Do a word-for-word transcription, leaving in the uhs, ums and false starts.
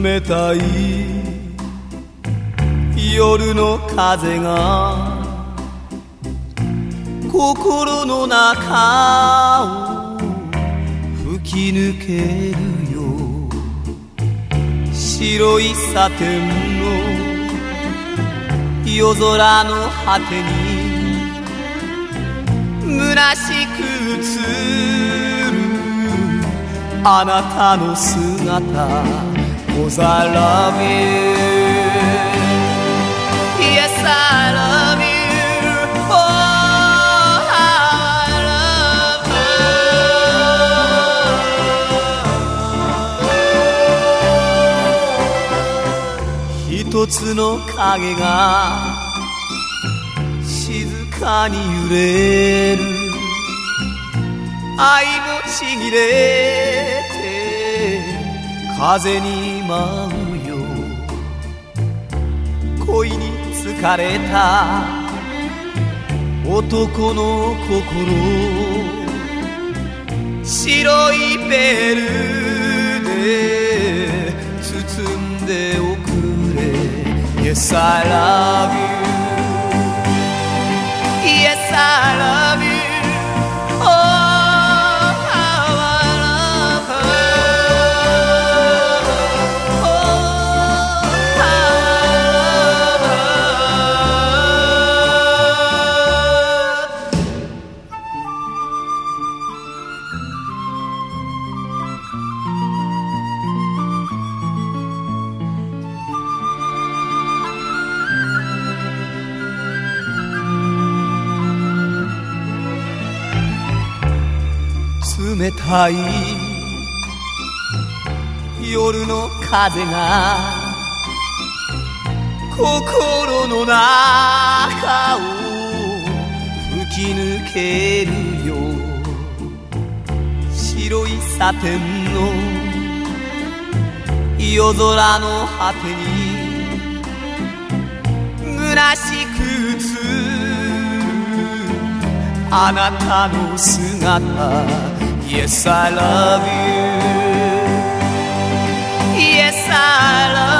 冷たい夜の風が心の中を吹き抜けるよ。白いサテンの夜空の果てに虚しく映るあなたの姿。 Cause I love you Yes I love you Oh how I love you 一つの影が静かに揺れる。愛もちぎれて風に舞うよ。恋に疲れた男の心、白いベルで包んでおくれ。 Yes I love you Yes I love you Oh冷たい夜の風が心の中を吹き抜けるよ。白いサテンの夜空の果てに虚しく映るあなたの姿。 Yes I love you Yes I love you